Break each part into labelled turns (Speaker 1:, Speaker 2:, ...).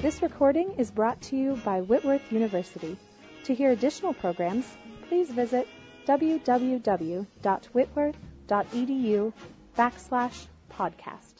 Speaker 1: This recording is brought to you by Whitworth University. To hear additional programs, please visit www.whitworth.edu/podcast.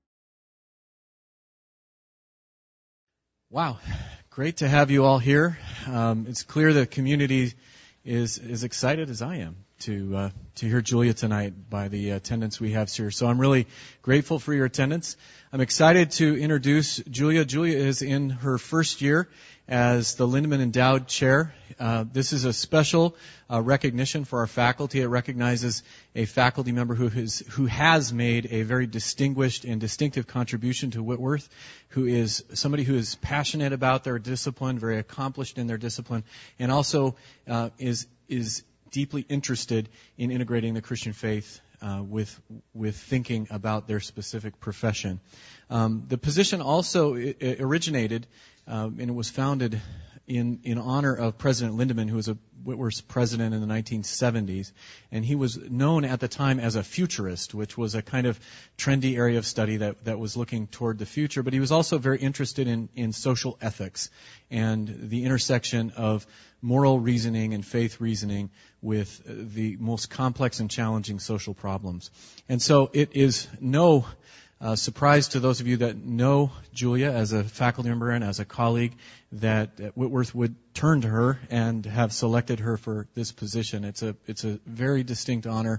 Speaker 2: Wow, great to have you all here. It's clear the community is as excited as I am to hear Julia tonight by the attendance we have here. So I'm really grateful for your attendance. I'm excited to introduce Julia. Julia is in her first year as the Lindeman Endowed Chair. This is a special recognition for our faculty. It recognizes a faculty member who has made a very distinguished and distinctive contribution to Whitworth, who is somebody who is passionate about their discipline, very accomplished in their discipline, and also is deeply interested in integrating the Christian faith with thinking about their specific profession. The position also originated and it was founded in honor of President Lindeman, who was a Whitworth's president in the 1970s, and he was known at the time as a futurist, which was a kind of trendy area of study that was looking toward the future. But he was also very interested in social ethics and the intersection of moral reasoning and faith reasoning with the most complex and challenging social problems. And so it is no surprise to those of you that know Julia as a faculty member and as a colleague that Whitworth would turn to her and have selected her for this position. It's a very distinct honor.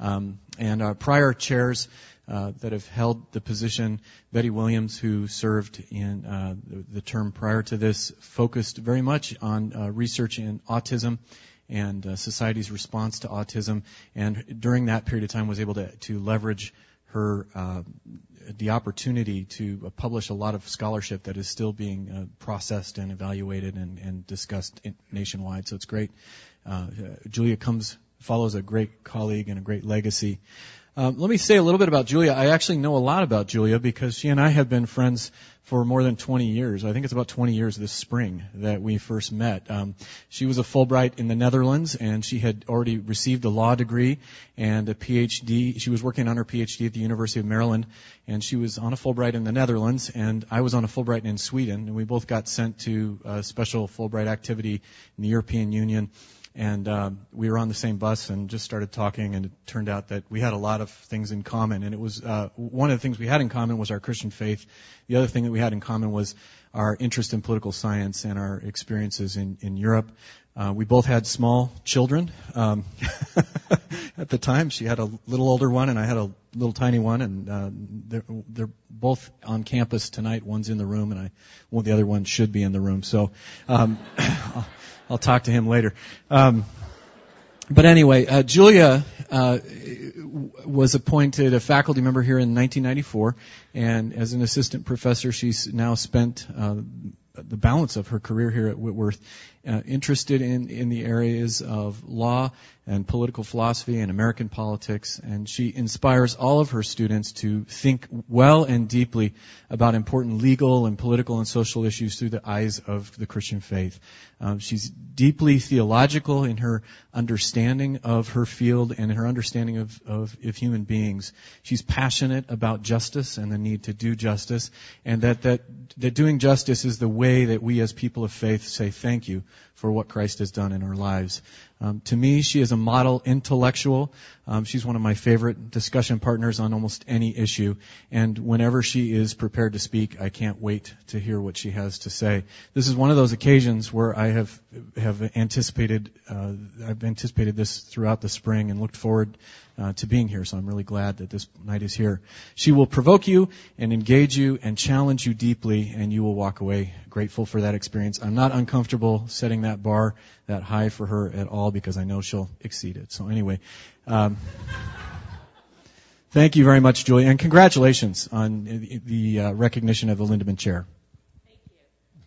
Speaker 2: And our prior chairs that have held the position, Betty Williams, who served in the term prior to this, focused very much on research in autism and society's response to autism, and during that period of time was able to leverage her the opportunity to publish a lot of scholarship that is still being processed and evaluated and discussed nationwide. So it's great. Julia follows a great colleague and a great legacy. Let me say a little bit about Julia. I actually know a lot about Julia because she and I have been friends for more than 20 years. I think it's about 20 years this spring that we first met. She was a Fulbright in the Netherlands, and she had already received a law degree and a PhD. She was working on her PhD at the University of Maryland, and she was on a Fulbright in the Netherlands, and I was on a Fulbright in Sweden, and we both got sent to a special Fulbright activity in the European Union. And we were on the same bus and just started talking, and it turned out that we had a lot of things in common. And it was one of the things we had in common was our Christian faith. The other thing that we had in common was our interest in political science and our experiences in Europe. We both had small children at the time. She had a little older one, and I had a little tiny one. And they're both on campus tonight. One's in the room, and the other one should be in the room. So I'll talk to him later. But anyway, Julia was appointed a faculty member here in 1994, and as an assistant professor, she's now spent the balance of her career here at Whitworth interested in the areas of law and political philosophy and American politics, and she inspires all of her students to think well and deeply about important legal and political and social issues through the eyes of the Christian faith. She's deeply theological in her understanding of her field and in her understanding of human beings. She's passionate about justice and the need to do justice, and that doing justice is the way that we as people of faith say thank you for what Christ has done in our lives. To me, she is a model intellectual. She's one of my favorite discussion partners on almost any issue. And whenever she is prepared to speak, I can't wait to hear what she has to say. This is one of those occasions where I have anticipated, I've anticipated this throughout the spring and looked forward to being here. So I'm really glad that this night is here. She will provoke you and engage you and challenge you deeply, and you will walk away grateful for that experience. I'm not uncomfortable setting that bar that high for her at all because I know she'll exceed it. So anyway, thank you very much, Julia, and congratulations on the recognition of the Lindeman Chair.
Speaker 3: Thank you.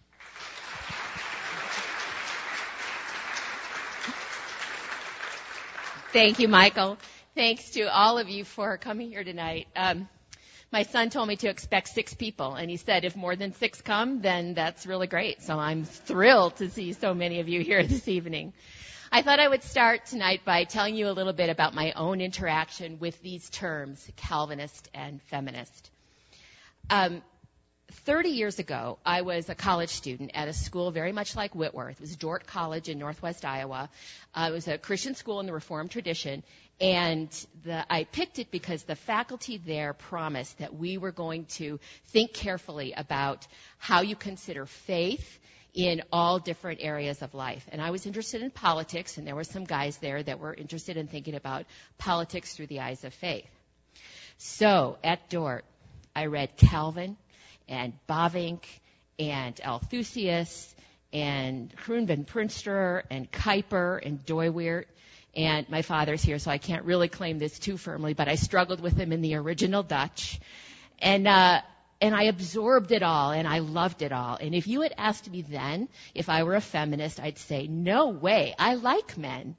Speaker 3: Thank you, Michael. Thanks to all of you for coming here tonight. My son told me to expect 6 people, and he said if more than 6 come, then that's really great. So I'm thrilled to see so many of you here this evening. I thought I would start tonight by telling you a little bit about my own interaction with these terms, Calvinist and feminist. 30 years ago, I was a college student at a school very much like Whitworth. It was Dordt College in northwest Iowa. It was a Christian school in the Reformed tradition, and I picked it because the faculty there promised that we were going to think carefully about how you consider faith in all different areas of life. And I was interested in politics, and there were some guys there that were interested in thinking about politics through the eyes of faith. So at Dordt, I read Calvin and Bavinck and Althusius and Groen van Prinsterer and Kuyper and Doiweert. And my father's here, so I can't really claim this too firmly, but I struggled with him in the original Dutch. And I absorbed it all, and I loved it all. And if you had asked me then if I were a feminist, I'd say, no way, I like men.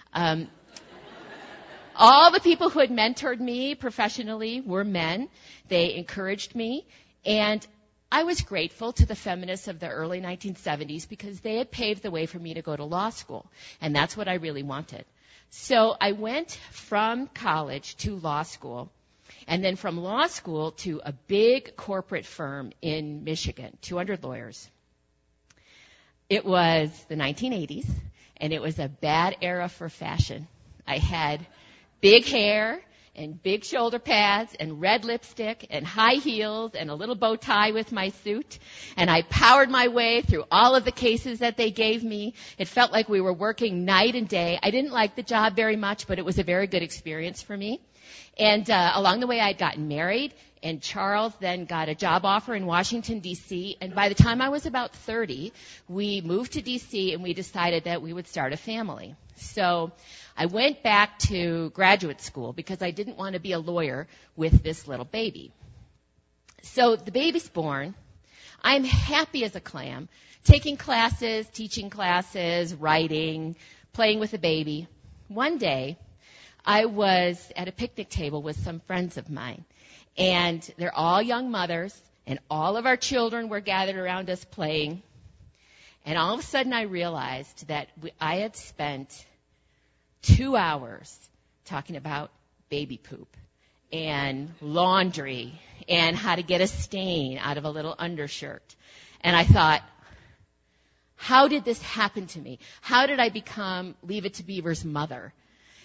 Speaker 3: All the people who had mentored me professionally were men. They encouraged me, and I was grateful to the feminists of the early 1970s because they had paved the way for me to go to law school, and that's what I really wanted. So I went from college to law school, and then from law school to a big corporate firm in Michigan, 200 lawyers. It was the 1980s, and it was a bad era for fashion. I had big hair and big shoulder pads and red lipstick and high heels and a little bow tie with my suit. And I powered my way through all of the cases that they gave me. It felt like we were working night and day. I didn't like the job very much, but it was a very good experience for me. And along the way, I'd gotten married, and Charles then got a job offer in Washington, D.C., and by the time I was about 30, we moved to D.C., and we decided that we would start a family. So I went back to graduate school because I didn't want to be a lawyer with this little baby. So the baby's born. I'm happy as a clam, taking classes, teaching classes, writing, playing with the baby. One day, I was at a picnic table with some friends of mine, and they're all young mothers, and all of our children were gathered around us playing. And all of a sudden I realized that I had spent 2 hours talking about baby poop and laundry and how to get a stain out of a little undershirt. And I thought, how did this happen to me? How did I become Leave It to Beaver's mother?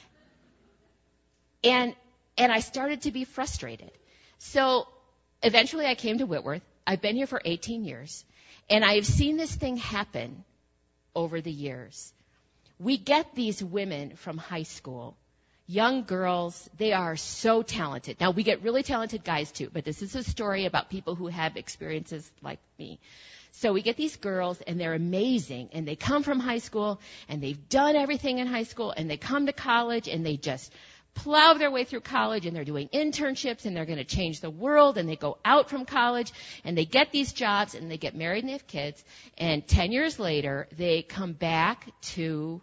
Speaker 3: And I started to be frustrated. So eventually I came to Whitworth. I've been here for 18 years, and I have seen this thing happen over the years. We get these women from high school, young girls. They are so talented. Now, we get really talented guys, too, but this is a story about people who have experiences like me. So we get these girls, and they're amazing, and they come from high school, and they've done everything in high school, and they come to college, and they just plow their way through college, and they're doing internships, and they're going to change the world, and they go out from college, and they get these jobs, and they get married, and they have kids, and 10 years later, they come back to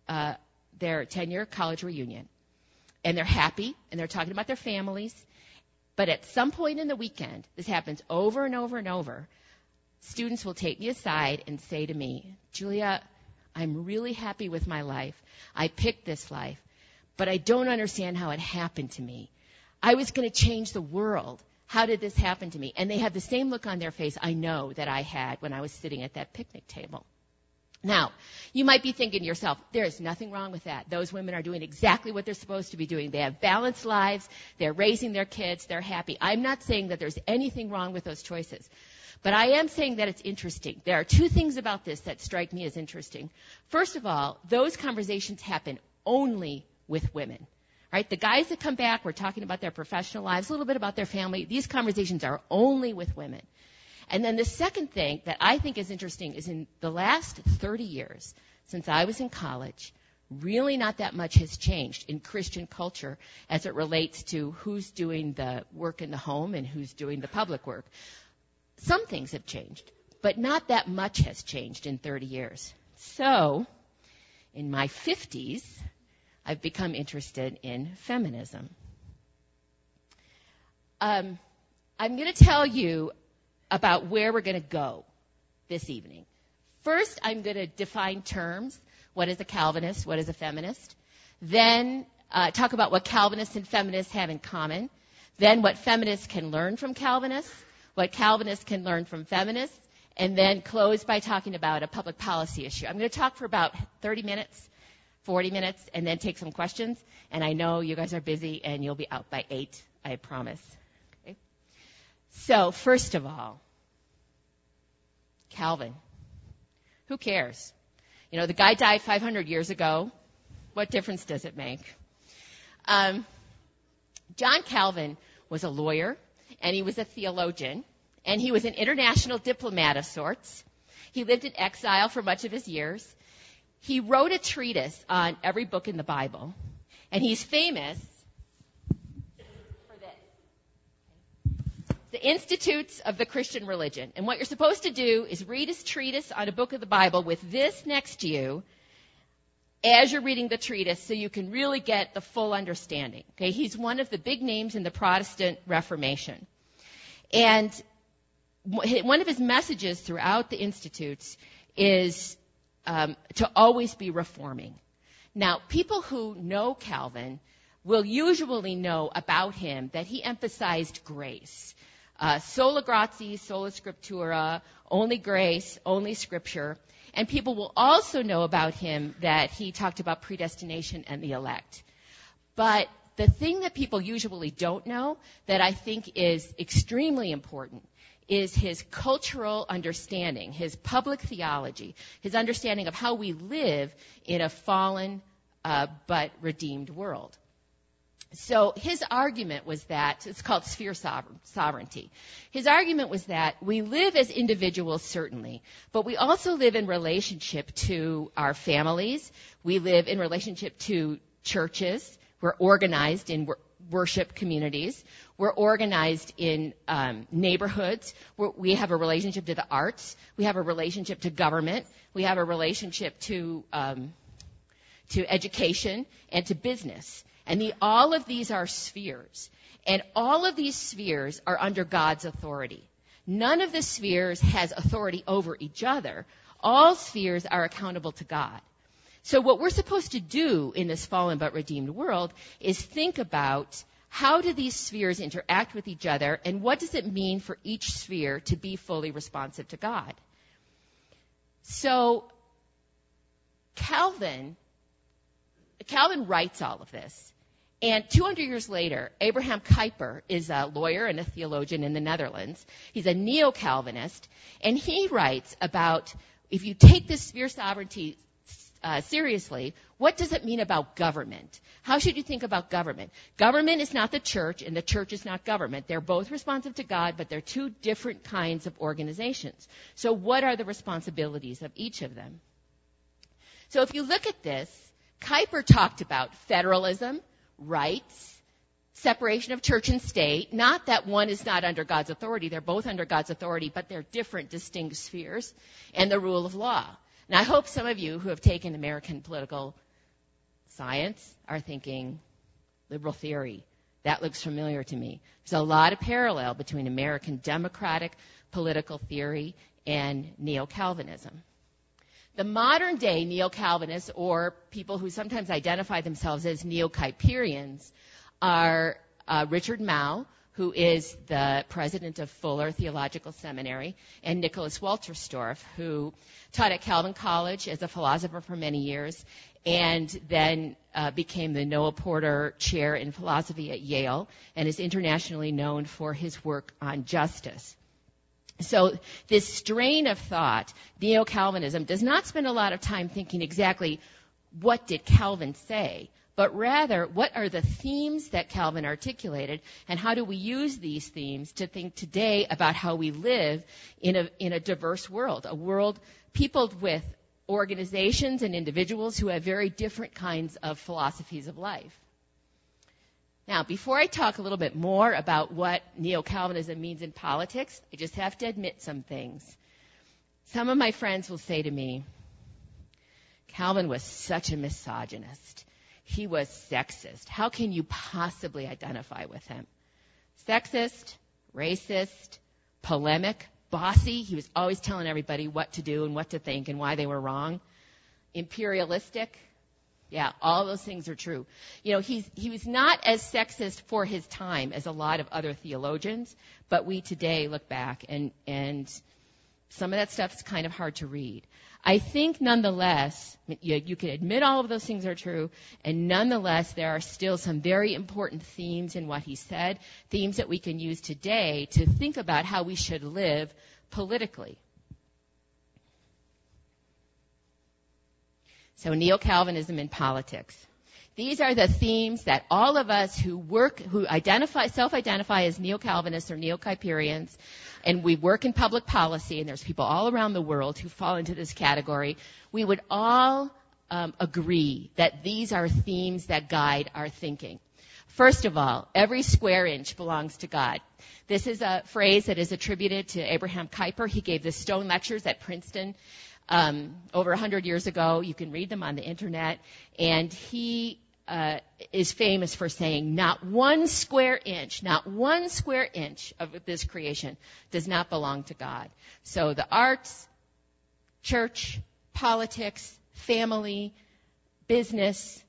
Speaker 3: their 10-year college reunion, and they're happy, and they're talking about their families, but at some point in the weekend, this happens over and over and over, students will take me aside and say to me, Julia, I'm really happy with my life. I picked this life, but I don't understand how it happened to me. I was going to change the world. How did this happen to me? And they have the same look on their face I know that I had when I was sitting at that picnic table. Now, you might be thinking to yourself, there is nothing wrong with that. Those women are doing exactly what they're supposed to be doing. They have balanced lives. They're raising their kids. They're happy. I'm not saying that there's anything wrong with those choices. But I am saying that it's interesting. There are two things about this that strike me as interesting. First of all, those conversations happen only with women. Right? The guys that come back, we're talking about their professional lives, a little bit about their family. These conversations are only with women. And then the second thing that I think is interesting is in the last 30 years, since I was in college, really not that much has changed in Christian culture as it relates to who's doing the work in the home and who's doing the public work. Some things have changed, but not that much has changed in 30 years. So, in my 50s, I've become interested in feminism. I'm going to tell you about where we're going to go this evening. First, I'm going to define terms. What is a Calvinist? What is a feminist? Then talk about what Calvinists and feminists have in common. Then what feminists can learn from Calvinists. what Calvinists can learn from feminists, and then close by talking about a public policy issue. I'm going to talk for about 30 minutes, 40 minutes, and then take some questions. And I know you guys are busy, and you'll be out by 8, I promise. Okay? So, first of all, Calvin. Who cares? You know, the guy died 500 years ago. What difference does it make? John Calvin was a lawyer, and he was a theologian, and he was an international diplomat of sorts. He lived in exile for much of his years. He wrote a treatise on every book in the Bible, and he's famous for this. The Institutes of the Christian Religion. And what you're supposed to do is read his treatise on a book of the Bible with this next to you as you're reading the treatise so you can really get the full understanding. Okay, he's one of the big names in the Protestant Reformation. And one of his messages throughout the Institutes is to always be reforming. Now, people who know Calvin will usually know about him that he emphasized grace. Sola gratia, sola scriptura, only grace, only scripture. And people will also know about him that he talked about predestination and the elect. But the thing that people usually don't know that I think is extremely important is his cultural understanding, his public theology, his understanding of how we live in a fallen but redeemed world. So his argument was that, it's called sphere sovereignty. His argument was that we live as individuals, certainly, but we also live in relationship to our families. We live in relationship to churches. We're organized in worship communities. We're organized in neighborhoods. We have a relationship to the arts. We have a relationship to government. We have a relationship to education and to business. And all of these are spheres. And all of these spheres are under God's authority. None of the spheres has authority over each other. All spheres are accountable to God. So what we're supposed to do in this fallen but redeemed world is think about how do these spheres interact with each other, and what does it mean for each sphere to be fully responsive to God? So Calvin writes all of this. And 200 years later, Abraham Kuyper is a lawyer and a theologian in the Netherlands. He's a neo-Calvinist, and he writes about if you take this sphere sovereignty seriously, what does it mean about government? How should you think about government? Government is not the church, and the church is not government. They're both responsive to God, but they're two different kinds of organizations. So what are the responsibilities of each of them? So if you look at this, Kuyper talked about federalism, rights, separation of church and state. Not that one is not under God's authority. They're both under God's authority, but they're different, distinct spheres. And the rule of law. Now, I hope some of you who have taken American political science are thinking, liberal theory. That looks familiar to me. There's a lot of parallel between American democratic political theory and neo-Calvinism. The modern-day neo-Calvinists, or people who sometimes identify themselves as neo-Kuyperians, are Richard Mouw, who is the president of Fuller Theological Seminary, and Nicholas Walterstorff, who taught at Calvin College as a philosopher for many years, and then became the Noah Porter Chair in Philosophy at Yale, and is internationally known for his work on justice. So this strain of thought, neo-Calvinism, does not spend a lot of time thinking exactly what did Calvin say, but rather what are the themes that Calvin articulated, and how do we use these themes to think today about how we live in a diverse world, a world peopled with organizations and individuals who have very different kinds of philosophies of life. Now, before I talk a little bit more about what neo-Calvinism means in politics, I just have to admit some things. Some of my friends will say to me, Calvin was such a misogynist. He was sexist. How can you possibly identify with him? Sexist, racist, polemic, bossy. He was always telling everybody what to do and what to think and why they were wrong. Imperialistic. Yeah, all those things are true. You know, he was not as sexist for his time as a lot of other theologians, but we today look back and some of that stuff is kind of hard to read. I think nonetheless, you can admit all of those things are true, and nonetheless there are still some very important themes in what he said, themes that we can use today to think about how we should live politically. So neo-Calvinism in politics. These are the themes that all of us who self-identify as neo-Calvinists or neo-Kuyperians, and we work in public policy, and there's people all around the world who fall into this category, we would all agree that these are themes that guide our thinking. First of all, every square inch belongs to God. This is a phrase that is attributed to Abraham Kuyper. He gave the Stone Lectures at Princeton over 100 years ago. You can read them on the internet. And he is famous for saying not one square inch of this creation does not belong to God. So the arts, church, politics, family, business,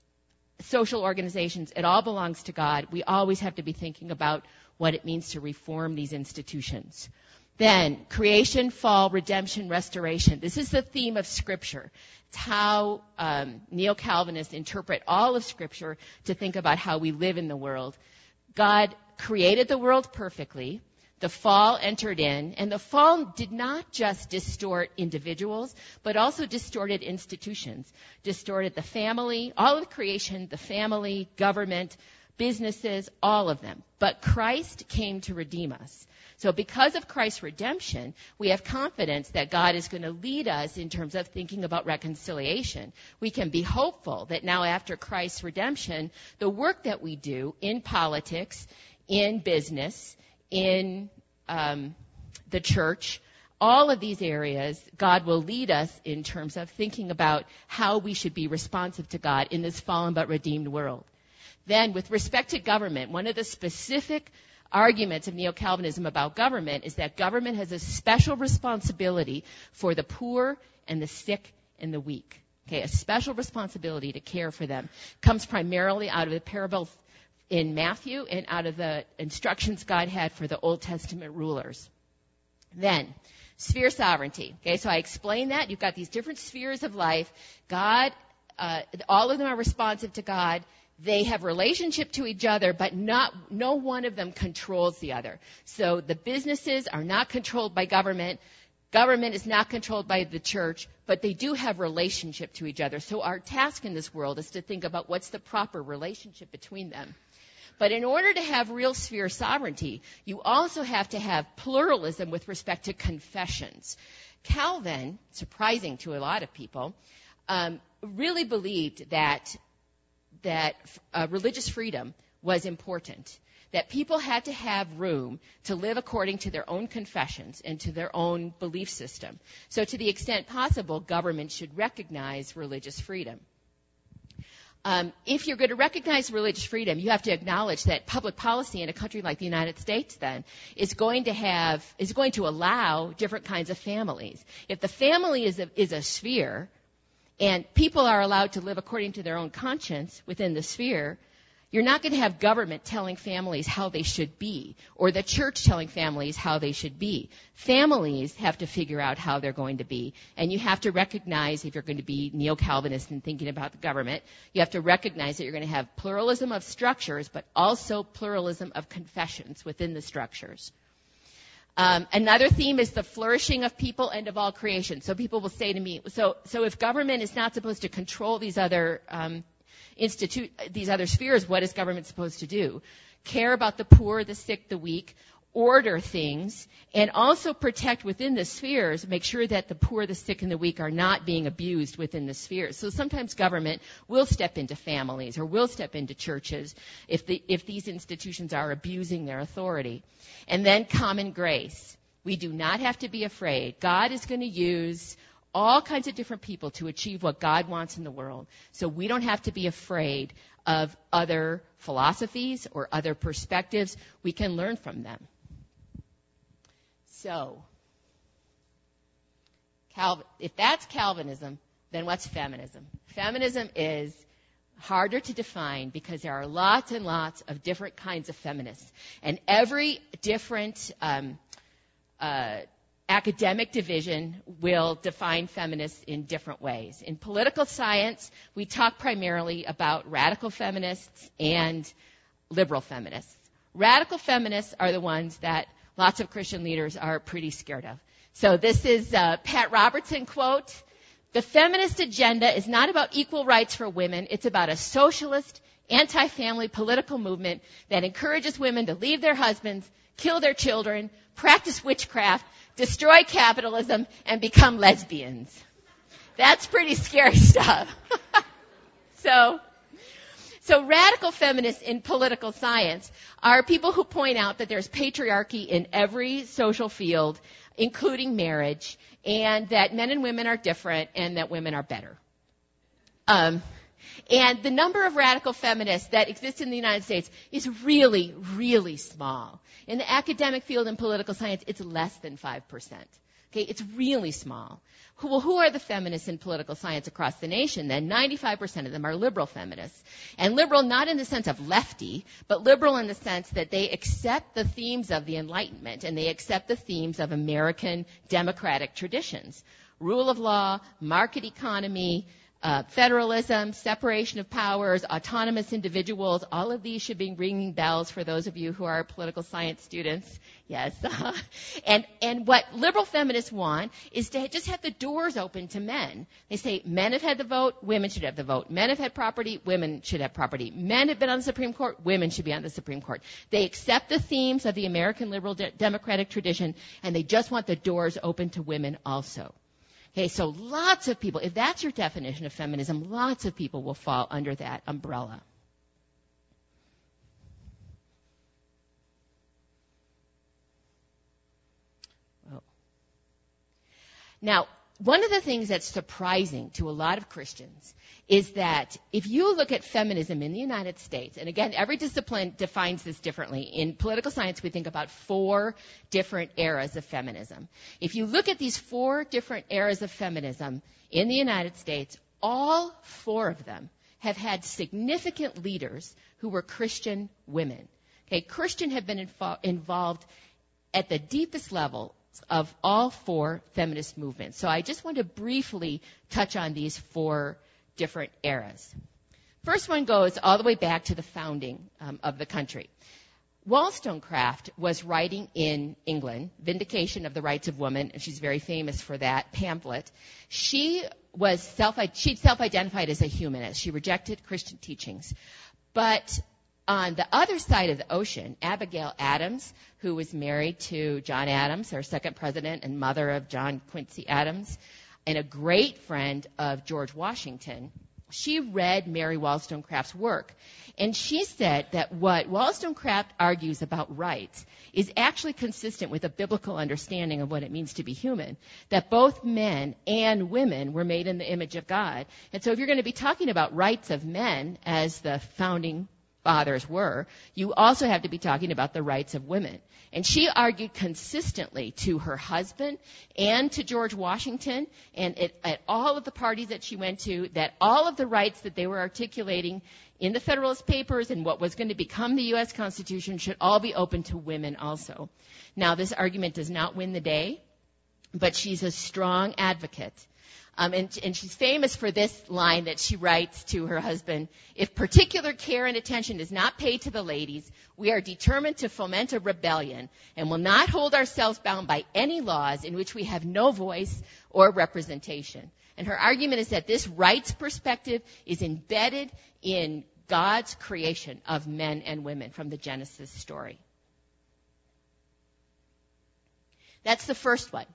Speaker 3: social organizations, it all belongs to God. We always have to be thinking about what it means to reform these institutions. Then, creation, fall, redemption, restoration. This is the theme of Scripture. It's how neo-Calvinists interpret all of Scripture to think about how we live in the world. God created the world perfectly. The fall entered in, and the fall did not just distort individuals, but also distorted institutions, distorted the family, all of creation, the family, government, businesses, all of them. But Christ came to redeem us. So because of Christ's redemption, we have confidence that God is going to lead us in terms of thinking about reconciliation. We can be hopeful that now after Christ's redemption, the work that we do in politics, in business, in the church, all of these areas, God will lead us in terms of thinking about how we should be responsive to God in this fallen but redeemed world. Then, with respect to government, one of the specific arguments of neo-Calvinism about government is that government has a special responsibility for the poor and the sick and the weak. Okay, a special responsibility to care for them. Comes primarily out of the parable in Matthew and out of the instructions God had for the Old Testament rulers. Then, sphere sovereignty. Okay, so I explained that. You've got these different spheres of life. God, all of them are responsive to God. They have relationship to each other, but no one of them controls the other. So the businesses are not controlled by government. Government is not controlled by the church, but they do have relationship to each other. So our task in this world is to think about what's the proper relationship between them. But in order to have real sphere sovereignty, you also have to have pluralism with respect to confessions. Calvin, surprising to a lot of people, really believed that religious freedom was important, that people had to have room to live according to their own confessions and to their own belief system. So to the extent possible, government should recognize religious freedom. If you're going to recognize religious freedom, you have to acknowledge that public policy in a country like the United States then is going to allow different kinds of families. If the family is a sphere, and people are allowed to live according to their own conscience within the sphere, you're not going to have government telling families how they should be, or the church telling families how they should be. Families have to figure out how they're going to be, and you have to recognize, if you're going to be neo-Calvinist and thinking about the government, you have to recognize that you're going to have pluralism of structures, but also pluralism of confessions within the structures. Another theme is the flourishing of people and of all creation. So people will say to me, so if government is not supposed to control these other these other spheres, what is government supposed to do? Care about the poor, the sick, the weak, order things, and also protect within the spheres, make sure that the poor, the sick, and the weak are not being abused within the spheres. So sometimes government will step into families or will step into churches if these institutions are abusing their authority. And then common grace. We do not have to be afraid. God is going to use all kinds of different people to achieve what God wants in the world. So we don't have to be afraid of other philosophies or other perspectives. We can learn from them. So, if that's Calvinism, then what's feminism? Feminism is harder to define because there are lots and lots of different kinds of feminists. And every different academic division will define feminists in different ways. In political science, we talk primarily about radical feminists and liberal feminists. Radical feminists are the ones that lots of Christian leaders are pretty scared of. So this is a Pat Robertson quote. The feminist agenda is not about equal rights for women. It's about a socialist, anti-family political movement that encourages women to leave their husbands, kill their children, practice witchcraft, destroy capitalism, and become lesbians. That's pretty scary stuff. So radical feminists in political science are people who point out that there's patriarchy in every social field, including marriage, and that men and women are different and that women are better. And the number of radical feminists that exist in the United States is really, really small. In the academic field in political science, it's less than 5%. Okay, it's really small. Who are the feminists in political science across the nation? Then 95% of them are liberal feminists. And liberal not in the sense of lefty, but liberal in the sense that they accept the themes of the Enlightenment and they accept the themes of American democratic traditions. Rule of law, market economy, federalism, separation of powers, autonomous individuals, all of these should be ringing bells for those of you who are political science students. Yes. And what liberal feminists want is to just have the doors open to men. They say men have had the vote, women should have the vote. Men have had property, women should have property. Men have been on the Supreme Court, women should be on the Supreme Court. They accept the themes of the American liberal democratic tradition, and they just want the doors open to women also. Okay, so lots of people, if that's your definition of feminism, lots of people will fall under that umbrella. Oh. Now, one of the things that's surprising to a lot of Christians is that if you look at feminism in the United States, and again, every discipline defines this differently. In political science, we think about 4 different eras of feminism. If you look at these 4 different eras of feminism in the United States, all 4 of them have had significant leaders who were Christian women. Okay, Christian have been involved at the deepest level of all 4 feminist movements. So I just want to briefly touch on these 4 different eras. First one goes all the way back to the founding of the country. Wollstonecraft was writing in England, Vindication of the Rights of Woman, and she's very famous for that pamphlet. She'd self-identified as a humanist. She rejected Christian teachings. But on the other side of the ocean, Abigail Adams, who was married to John Adams, our second president and mother of John Quincy Adams, and a great friend of George Washington, she read Mary Wollstonecraft's work. And she said that what Wollstonecraft argues about rights is actually consistent with a biblical understanding of what it means to be human, that both men and women were made in the image of God. And so if you're going to be talking about rights of men, as the founding fathers were, you also have to be talking about the rights of women. And she argued consistently to her husband and to George Washington and at all of the parties that she went to that all of the rights that they were articulating in the Federalist Papers and what was going to become the U.S. Constitution should all be open to women also. Now, this argument does not win the day, but she's a strong advocate. And she's famous for this line that she writes to her husband: if particular care and attention is not paid to the ladies, we are determined to foment a rebellion and will not hold ourselves bound by any laws in which we have no voice or representation. And her argument is that this rights perspective is embedded in God's creation of men and women from the Genesis story. That's the first one.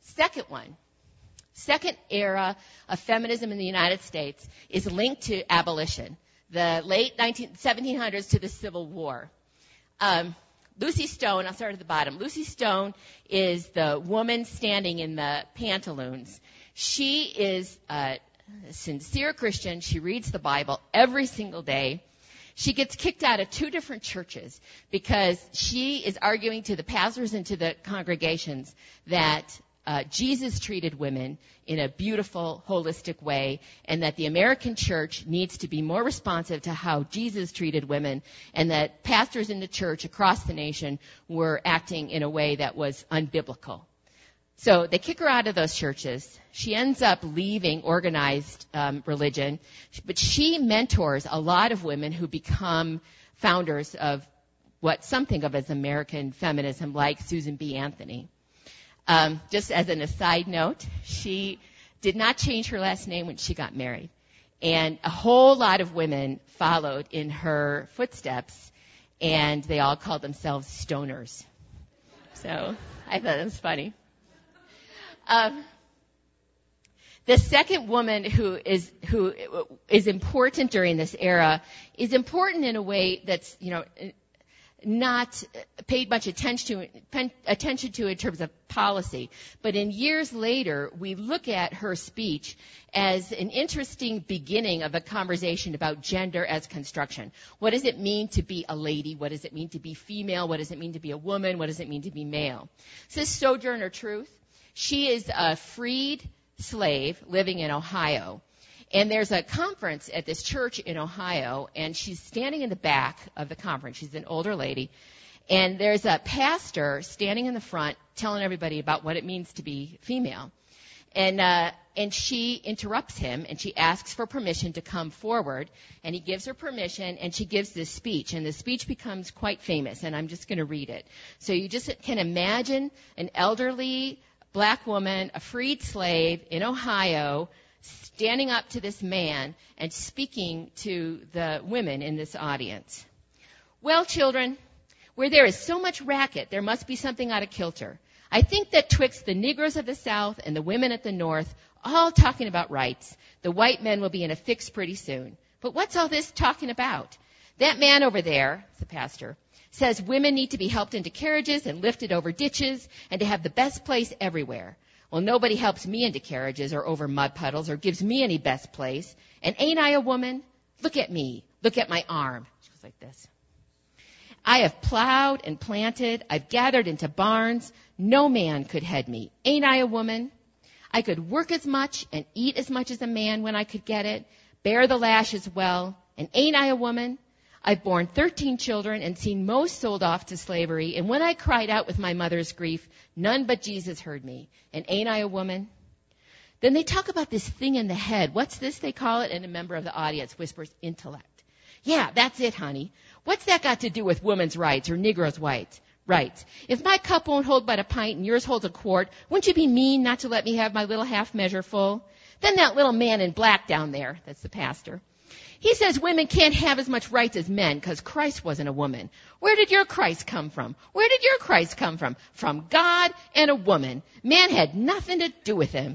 Speaker 3: Second era of feminism in the United States is linked to abolition, the late 1700s to the Civil War. Lucy Stone, I'll start at the bottom. Lucy Stone is the woman standing in the pantaloons. She is a sincere Christian. She reads the Bible every single day. She gets kicked out of 2 different churches because she is arguing to the pastors and to the congregations that Jesus treated women in a beautiful, holistic way, and that the American church needs to be more responsive to how Jesus treated women, and that pastors in the church across the nation were acting in a way that was unbiblical. So they kick her out of those churches. She ends up leaving organized religion, but she mentors a lot of women who become founders of what some think of as American feminism, like Susan B. Anthony. Just as an aside note, she did not change her last name when she got married. And a whole lot of women followed in her footsteps, and they all called themselves stoners. So I thought it was funny. The second woman who is important during this era is important in a way that's, not paid much attention to in terms of policy. But in years later, we look at her speech as an interesting beginning of a conversation about gender as construction. What does it mean to be a lady? What does it mean to be female? What does it mean to be a woman? What does it mean to be male? This is Sojourner Truth. She is a freed slave living in Ohio. And there's a conference at this church in Ohio, and she's standing in the back of the conference. She's an older lady. And there's a pastor standing in the front telling everybody about what it means to be female. And she interrupts him, and she asks for permission to come forward. And he gives her permission, and she gives this speech. And the speech becomes quite famous, and I'm just going to read it. So you just can imagine an elderly black woman, a freed slave in Ohio, standing up to this man and speaking to the women in this audience. Well, children, where there is so much racket, there must be something out of kilter. I think that twixt the Negroes of the South and the women at the North, all talking about rights, the white men will be in a fix pretty soon. But what's all this talking about? That man over there, the pastor, says women need to be helped into carriages and lifted over ditches and to have the best place everywhere. Well, nobody helps me into carriages or over mud puddles or gives me any best place. And ain't I a woman? Look at me. Look at my arm. She goes like this. I have plowed and planted. I've gathered into barns. No man could head me. Ain't I a woman? I could work as much and eat as much as a man when I could get it, bear the lash as well. And ain't I a woman? I've borne 13 children and seen most sold off to slavery. And when I cried out with my mother's grief, none but Jesus heard me. And ain't I a woman? Then they talk about this thing in the head. What's this, they call it? And a member of the audience whispers, intellect. Yeah, that's it, honey. What's that got to do with women's rights or Negroes' rights? If my cup won't hold but a pint and yours holds a quart, wouldn't you be mean not to let me have my little half measure full? Then that little man in black down there, that's the pastor, he says women can't have as much rights as men because Christ wasn't a woman. Where did your Christ come from? Where did your Christ come from? From God and a woman. Man had nothing to do with him.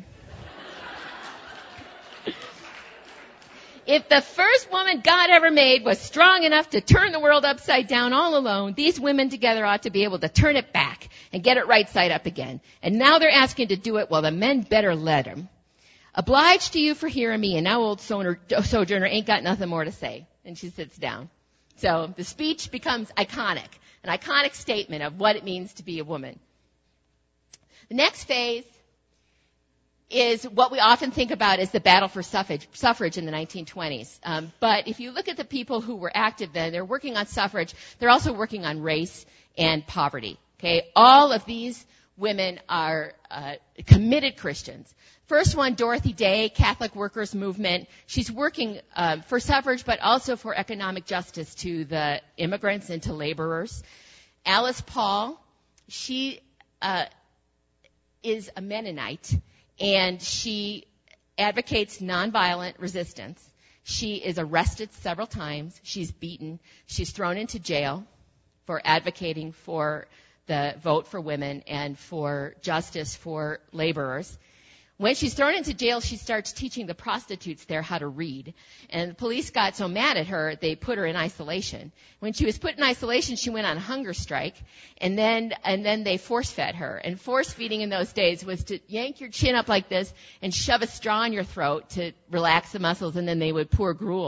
Speaker 3: If the first woman God ever made was strong enough to turn the world upside down all alone, these women together ought to be able to turn it back and get it right side up again. And now they're asking to do it, well, the men better let them. Obliged to you for hearing me, and now old Sojourner ain't got nothing more to say. And she sits down. So the speech becomes iconic, an iconic statement of what it means to be a woman. The next phase is what we often think about as the battle for suffrage in the 1920s. But if you look at the people who were active then, they're working on suffrage. They're also working on race and poverty. Okay, all of these women are committed Christians. First one, Dorothy Day, Catholic Workers Movement. She's working for suffrage, but also for economic justice to the immigrants and to laborers. Alice Paul, she is a Mennonite, and she advocates nonviolent resistance. She is arrested several times. She's beaten. She's thrown into jail for advocating for the vote for women and for justice for laborers. When she's thrown into jail, she starts teaching the prostitutes there how to read. And the police got so mad at her, they put her in isolation. When she was put in isolation, she went on hunger strike, and then they force-fed her. And force-feeding in those days was to yank your chin up like this and shove a straw in your throat to relax the muscles, and then they would pour gruel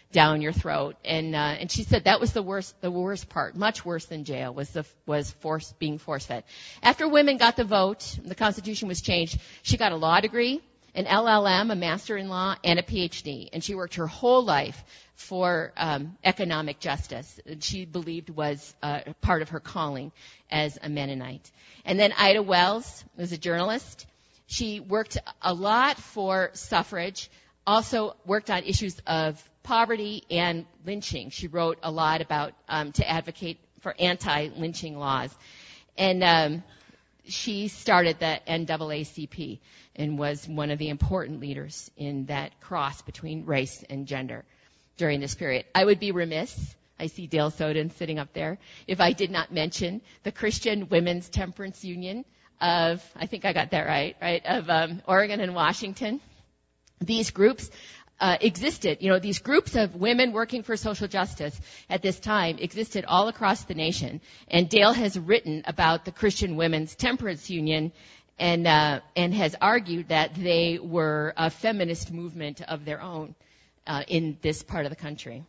Speaker 3: down your throat. And she said that was the worst part, much worse than jail, was being force-fed. After women got the vote, the Constitution was changed, she got a law degree, an LLM, a master in law, and a PhD. And she worked her whole life for economic justice. She believed was part of her calling as a Mennonite. And then Ida Wells was a journalist. She worked a lot for suffrage, also worked on issues of poverty and lynching. She wrote a lot about to advocate for anti-lynching laws. And she started the NAACP and was one of the important leaders in that cross between race and gender during this period. I would be remiss, I see Dale Soden sitting up there, if I did not mention the Christian Women's Temperance Union of, I think I got that right, of Oregon and Washington. These groups existed. These groups of women working for social justice at this time existed all across the nation. And Dale has written about the Christian Women's Temperance Union and has argued that they were a feminist movement of their own in this part of the country.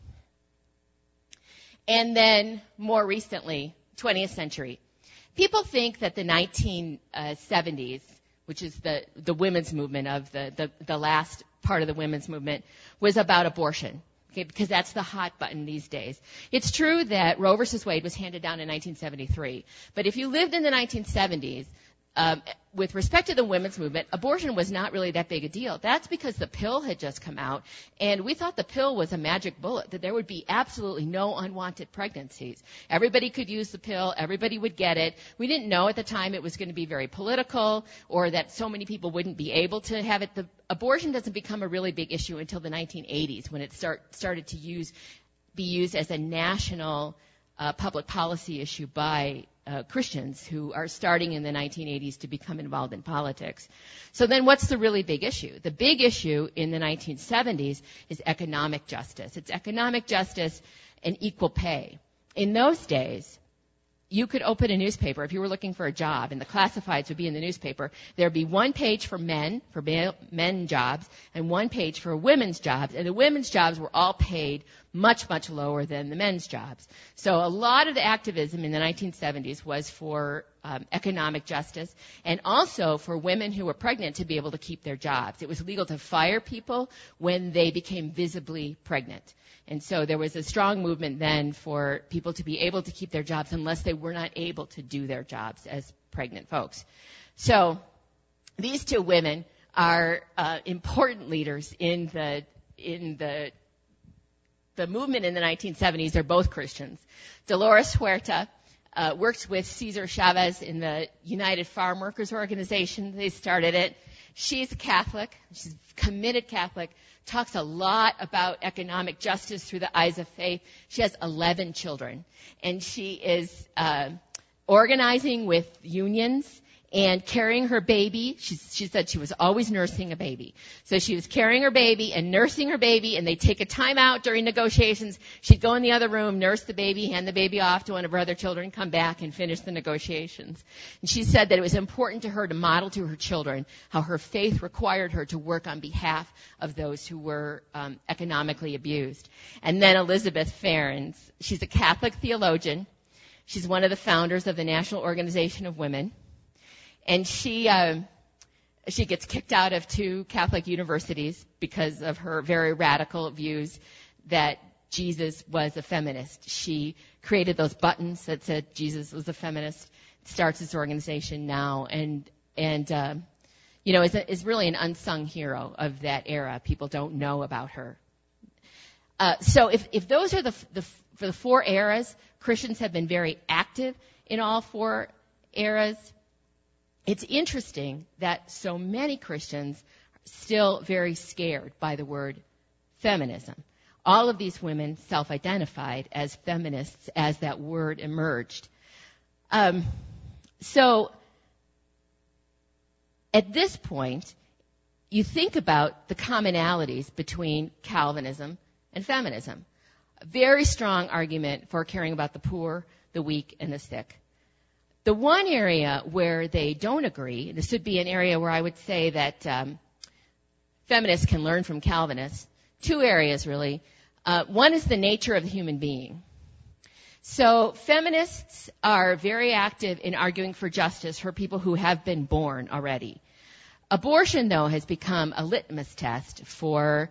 Speaker 3: And then more recently, 20th century. People think that the 1970s, which is the women's movement of the last part of the women's movement, was about abortion, okay, because that's the hot button these days. It's true that Roe versus Wade was handed down in 1973, but if you lived in the 1970s, with respect to the women's movement, abortion was not really that big a deal. That's because the pill had just come out, and we thought the pill was a magic bullet, that there would be absolutely no unwanted pregnancies. Everybody could use the pill. Everybody would get it. We didn't know at the time it was going to be very political or that so many people wouldn't be able to have it. The abortion doesn't become a really big issue until the 1980s when it started to be used as a national public policy issue by Christians who are starting in the 1980s to become involved in politics. So then what's the really big issue? The big issue in the 1970s is economic justice. It's economic justice and equal pay. In those days, you could open a newspaper if you were looking for a job, and the classifieds would be in the newspaper. There would be one page for men jobs, and one page for women's jobs, and the women's jobs were all paid much, much lower than the men's jobs. So a lot of the activism in the 1970s was for economic justice and also for women who were pregnant to be able to keep their jobs. It was legal to fire people when they became visibly pregnant. And so there was a strong movement then for people to be able to keep their jobs unless they were not able to do their jobs as pregnant folks. So these two women are important leaders in the movement in the 1970s. They're both Christians. Dolores Huerta worked with Cesar Chavez in the United Farm Workers Organization. They started it. She's a Catholic. She's a committed Catholic. Talks a lot about economic justice through the eyes of faith. She has 11 children. And she is organizing with unions and carrying her baby. She said she was always nursing a baby. So she was carrying her baby and nursing her baby, and they'd take a time out during negotiations. She'd go in the other room, nurse the baby, hand the baby off to one of her other children, come back and finish the negotiations. And she said that it was important to her to model to her children how her faith required her to work on behalf of those who were economically abused. And then Elizabeth Ferrens. She's a Catholic theologian. She's one of the founders of the National Organization of Women. And she gets kicked out of 2 Catholic universities because of her very radical views that Jesus was a feminist. She created those buttons that said Jesus was a feminist, starts this organization now, and is really an unsung hero of that era. People don't know about her. So if those are for the 4 eras, Christians have been very active in all 4 eras. It's interesting that so many Christians are still very scared by the word feminism. All of these women self-identified as feminists as that word emerged. So at this point, you think about the commonalities between Calvinism and feminism. A very strong argument for caring about the poor, the weak, and the sick. The one area where they don't agree, this would be an area where I would say that feminists can learn from Calvinists, 2 areas really. One is the nature of the human being. So feminists are very active in arguing for justice for people who have been born already. Abortion, though, has become a litmus test for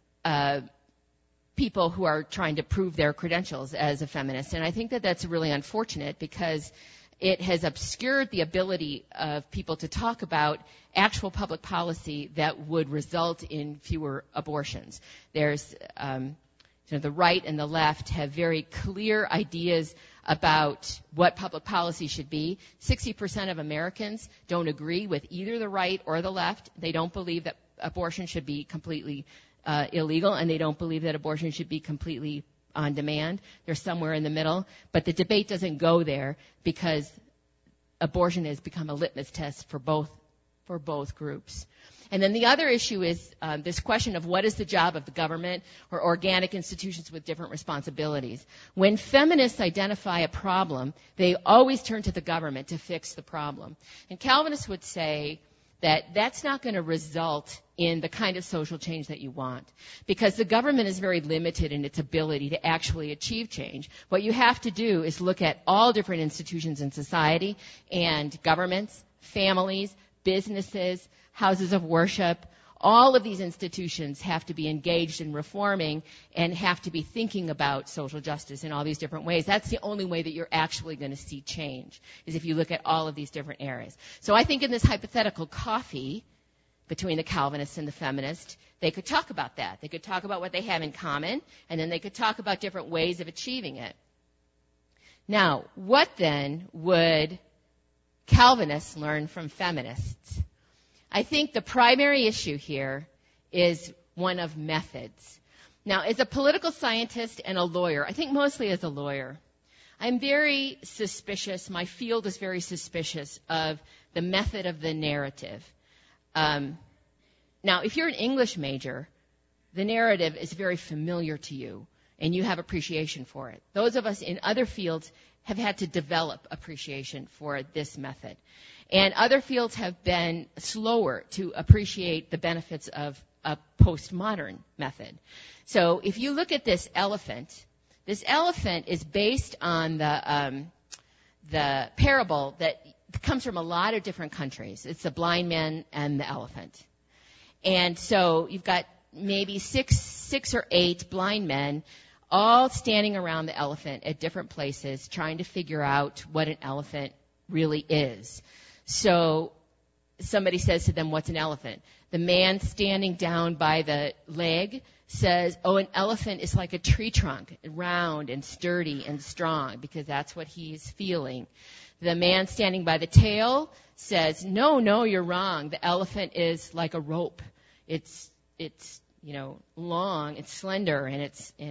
Speaker 3: people who are trying to prove their credentials as a feminist. And I think that that's really unfortunate because it has obscured the ability of people to talk about actual public policy that would result in fewer abortions. There's, the right and the left have very clear ideas about what public policy should be. 60% of Americans don't agree with either the right or the left. They don't believe that abortion should be completely illegal, and they don't believe that abortion should be completely on demand. They're somewhere in the middle. But the debate doesn't go there because abortion has become a litmus test for both groups. And then the other issue is this question of what is the job of the government or organic institutions with different responsibilities. When feminists identify a problem, they always turn to the government to fix the problem. And Calvinists would say that that's not going to result in the kind of social change that you want, because the government is very limited in its ability to actually achieve change. What you have to do is look at all different institutions in society and governments, families, businesses, houses of worship. All of these institutions have to be engaged in reforming and have to be thinking about social justice in all these different ways. That's the only way that you're actually going to see change, is if you look at all of these different areas. So I think in this hypothetical coffee between the Calvinists and the feminists, they could talk about that. They could talk about what they have in common, and then they could talk about different ways of achieving it. Now, what then would Calvinists learn from feminists? I think the primary issue here is one of methods. Now, as a political scientist and a lawyer, I think mostly as a lawyer, I'm very suspicious, my field is very suspicious of the method of the narrative. Now, if you're an English major, the narrative is very familiar to you, and you have appreciation for it. Those of us in other fields have had to develop appreciation for this method. And other fields have been slower to appreciate the benefits of a postmodern method. So if you look at this elephant is based on the parable that comes from a lot of different countries. It's the blind man and the elephant. And so you've got maybe six or eight blind men all standing around the elephant at different places trying to figure out what an elephant really is. So somebody says to them, "What's an elephant?" The man standing down by the leg says, "Oh, an elephant is like a tree trunk, round and sturdy and strong," because that's what he's feeling. The man standing by the tail says, No, you're wrong. The elephant is like a rope. It's long, it's slender, and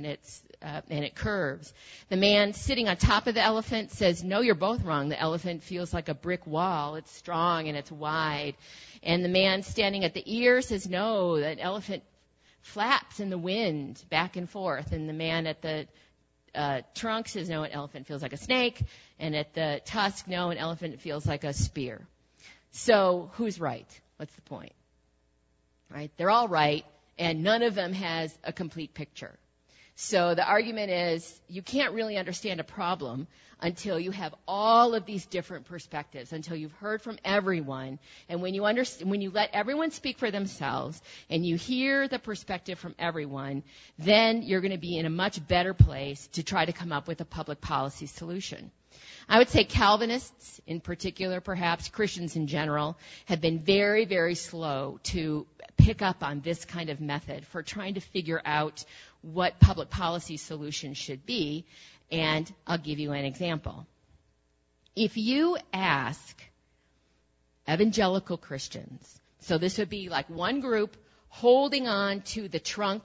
Speaker 3: it curves. The man sitting on top of the elephant says, "No, you're both wrong. The elephant feels like a brick wall. It's strong and it's wide." And the man standing at the ear says, "No, an elephant flaps in the wind back and forth." And the man at the trunk says, "No, an elephant feels like a snake." And at the tusk, "No, an elephant feels like a spear." So who's right? What's the point? Right? They're all right, and none of them has a complete picture. So the argument is you can't really understand a problem until you have all of these different perspectives, until you've heard from everyone. And when you let everyone speak for themselves and you hear the perspective from everyone, then you're going to be in a much better place to try to come up with a public policy solution. I would say Calvinists, in particular, perhaps Christians in general, have been very, very slow to pick up on this kind of method for trying to figure out what public policy solutions should be. And I'll give you an example. If you ask evangelical Christians, so this would be like one group holding on to the trunk,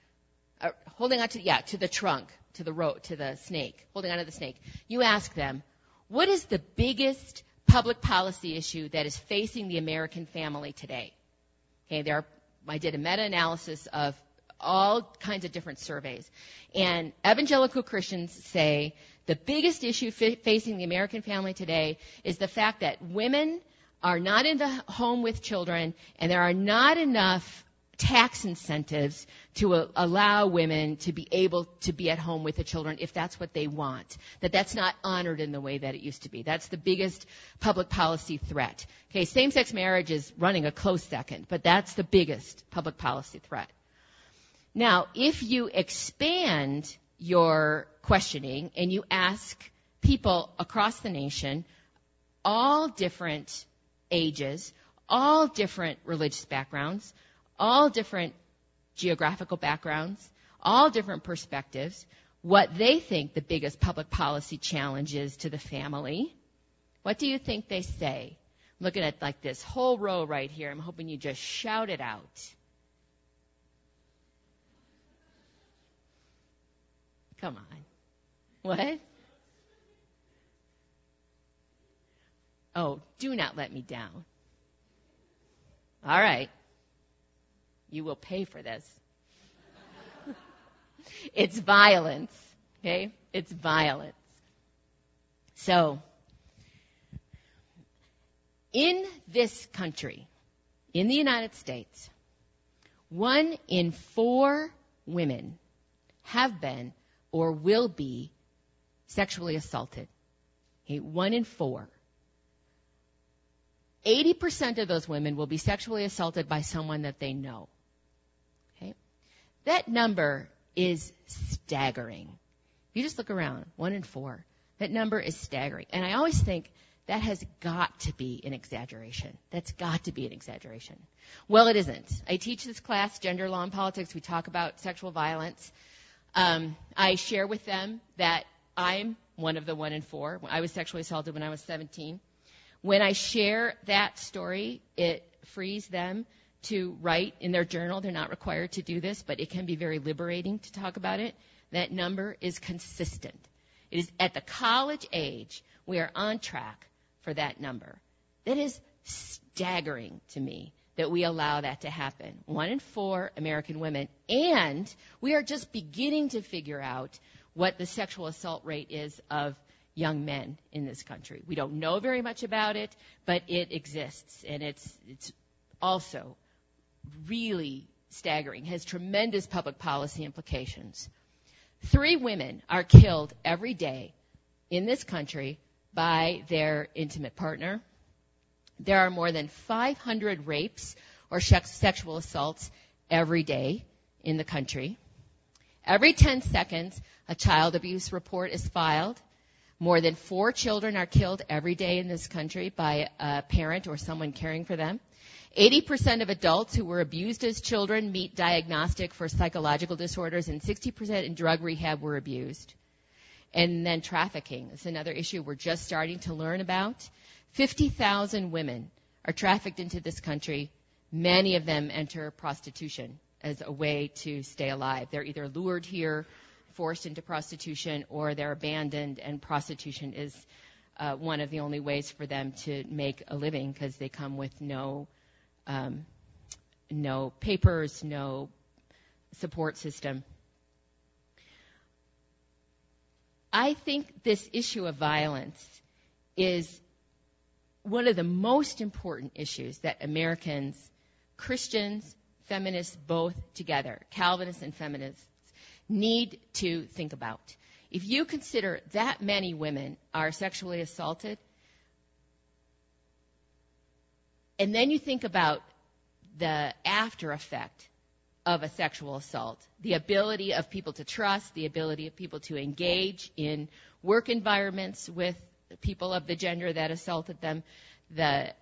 Speaker 3: to the trunk, to the rope, to the snake, holding on to the snake. You ask them, what is the biggest public policy issue that is facing the American family today? Okay, I did a meta-analysis of all kinds of different surveys. And evangelical Christians say the biggest issue facing the American family today is the fact that women are not in the home with children, and there are not enough tax incentives to allow women to be able to be at home with the children if that's what they want, that's not honored in the way that it used to be. That's the biggest public policy threat. Okay, same-sex marriage is running a close second, but that's the biggest public policy threat. Now, if you expand your questioning and you ask people across the nation, all different ages, all different religious backgrounds, all different geographical backgrounds, all different perspectives, what they think the biggest public policy challenge is to the family, what do you think they say? I'm looking at like this whole row right here. I'm hoping you just shout it out. Come on. What? Oh, do not let me down. All right. You will pay for this. It's violence, okay? It's violence. So, in this country, in the United States, 1 in 4 women have been or will be sexually assaulted. Okay, 1 in 4. 80% of those women will be sexually assaulted by someone that they know. Okay? That number is staggering. You just look around, 1 in 4. That number is staggering. And I always think that has got to be an exaggeration. That's got to be an exaggeration. Well, it isn't. I teach this class, Gender, Law, and Politics. We talk about sexual violence. I share with them that I'm one of the 1 in 4. I was sexually assaulted when I was 17. When I share that story, it frees them to write in their journal. They're not required to do this, but it can be very liberating to talk about it. That number is consistent. It is at the college age, we are on track for that number. That is staggering to me that we allow that to happen. 1 in 4 American women. And we are just beginning to figure out what the sexual assault rate is of young men in this country. We don't know very much about it, but it exists, and it's also really staggering, has tremendous public policy implications. 3 women are killed every day in this country by their intimate partner. There are more than 500 rapes or sexual assaults every day in the country. Every 10 seconds, a child abuse report is filed. More than 4 children are killed every day in this country by a parent or someone caring for them. 80% of adults who were abused as children meet diagnostic for psychological disorders, and 60% in drug rehab were abused. And then trafficking is another issue we're just starting to learn about. 50,000 women are trafficked into this country. Many of them enter prostitution as a way to stay alive. They're either lured here, forced into prostitution, or they're abandoned, and prostitution is one of the only ways for them to make a living because they come with no papers, no support system. I think this issue of violence is one of the most important issues that Americans, Christians, feminists, both together, Calvinists and feminists, need to think about. If you consider that many women are sexually assaulted, and then you think about the after effect of a sexual assault, the ability of people to trust, the ability of people to engage in work environments with people of the gender that assaulted them, the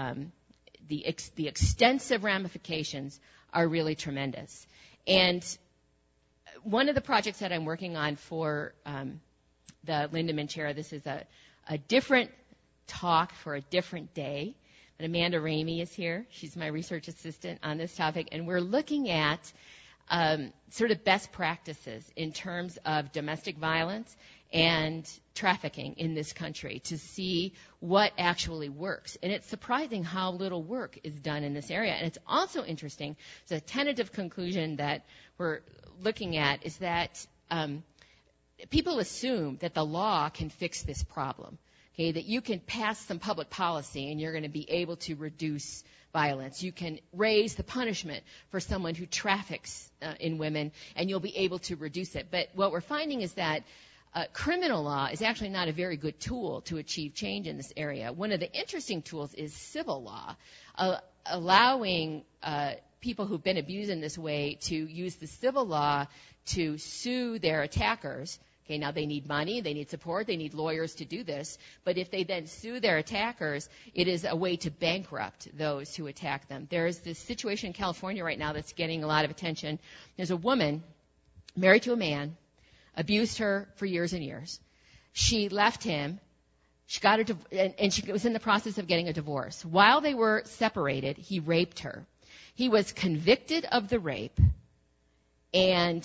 Speaker 3: extensive ramifications are really tremendous. And one of the projects that I'm working on for the Lindemann Chair, this is a different talk for a different day. And Amanda Ramey is here. She's my research assistant on this topic. And we're looking at sort of best practices in terms of domestic violence and trafficking in this country to see what actually works. And it's surprising how little work is done in this area. And it's also interesting, so a tentative conclusion that we're looking at is that people assume that the law can fix this problem, okay, that you can pass some public policy and you're going to be able to reduce violence. You can raise the punishment for someone who traffics in women, and you'll be able to reduce it. But what we're finding is that criminal law is actually not a very good tool to achieve change in this area. One of the interesting tools is civil law, allowing people who've been abused in this way to use the civil law to sue their attackers. Okay, now they need money, they need support, they need lawyers to do this. But if they then sue their attackers, it is a way to bankrupt those who attack them. There is this situation in California right now that's getting a lot of attention. There's a woman married to a man, abused her for years and years. She left him. She got and she was in the process of getting a divorce. While they were separated, he raped her. He was convicted of the rape, and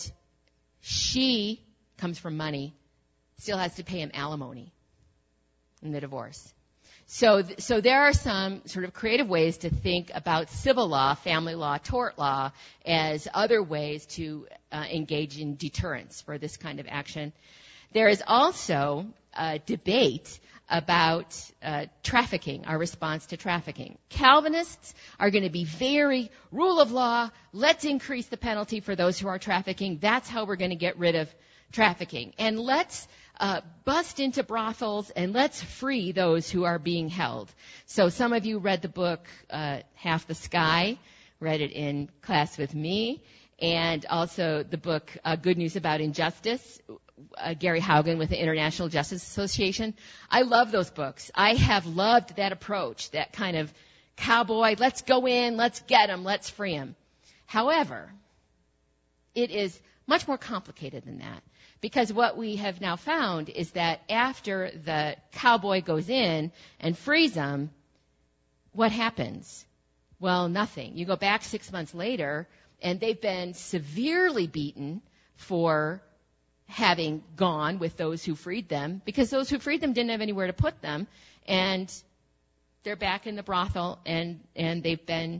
Speaker 3: she comes from money, still has to pay him alimony in the divorce. So there are some sort of creative ways to think about civil law, family law, tort law as other ways to engage in deterrence for this kind of action. There is also a debate about trafficking, our response to trafficking. Calvinists are going to be very rule of law. Let's increase the penalty for those who are trafficking. That's how we're going to get rid of trafficking. And let's bust into brothels and let's free those who are being held. So some of you read the book Half the Sky, read it in class with me, and also the book Good News About Injustice, Gary Haugen with the International Justice Association. I love those books. I have loved that approach, that kind of cowboy, let's go in, let's get them, let's free them. However, it is much more complicated than that. Because what we have now found is that after the cowboy goes in and frees them, what happens? Well, nothing. You go back 6 months later, and they've been severely beaten for having gone with those who freed them, because those who freed them didn't have anywhere to put them, and they're back in the brothel, and they've been,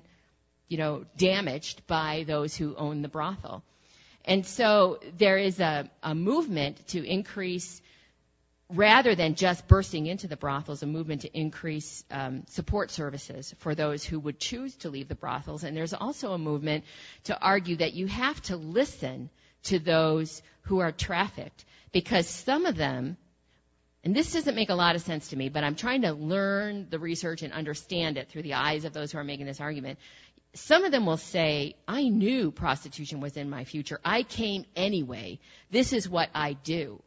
Speaker 3: damaged by those who own the brothel. And so there is a movement to increase, rather than just bursting into the brothels, a movement to increase support services for those who would choose to leave the brothels. And there's also a movement to argue that you have to listen to those who are trafficked, because some of them, and this doesn't make a lot of sense to me, but I'm trying to learn the research and understand it through the eyes of those who are making this argument. Some of them will say, I knew prostitution was in my future. I came anyway. This is what I do.